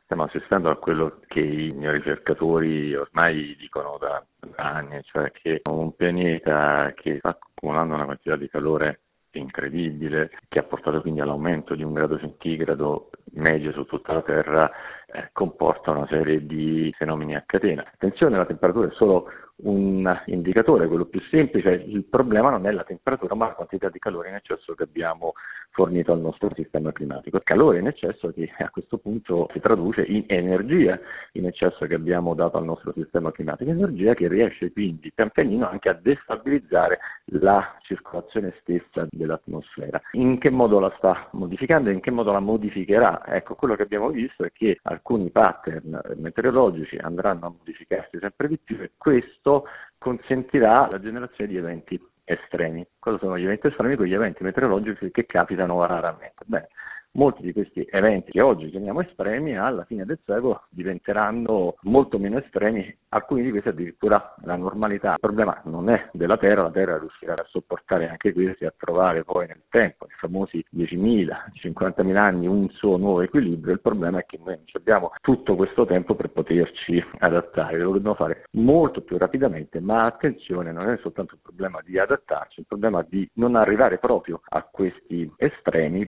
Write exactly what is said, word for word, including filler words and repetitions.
stiamo assistendo a quello che i ricercatori ormai dicono da anni, cioè che un pianeta che sta accumulando una quantità di calore incredibile, che ha portato quindi all'aumento di un grado centigrado medio su tutta la Terra, eh, comporta una serie di fenomeni a catena. Attenzione, la temperatura è solo un indicatore, quello più semplice. Il problema non è la temperatura, ma la quantità di calore in eccesso che abbiamo fornito al nostro sistema climatico. Calore in eccesso che a questo punto si traduce in energia in eccesso che abbiamo dato al nostro sistema climatico, energia che riesce quindi pian pianino anche a destabilizzare la circolazione stessa dell'atmosfera. In che modo la sta modificando e in che modo la modificherà? Ecco, quello che abbiamo visto è che alcuni pattern meteorologici andranno a modificarsi sempre di più e questo consentirà la generazione di eventi estremi. Cosa sono gli eventi estremi? Quegli eventi meteorologici che capitano raramente. Bene, molti di questi eventi che oggi chiamiamo estremi alla fine del secolo diventeranno molto meno estremi, alcuni di questi addirittura la normalità. Il problema non è della Terra, la Terra riuscirà a sopportare anche questi, a trovare poi nel tempo, i famosi diecimila, cinquantamila anni, un suo nuovo equilibrio. Il problema è che noi non abbiamo tutto questo tempo per poterci adattare, lo dobbiamo fare molto più rapidamente, ma attenzione, non è soltanto un problema di adattarci, è un problema di non arrivare proprio a questi estremi,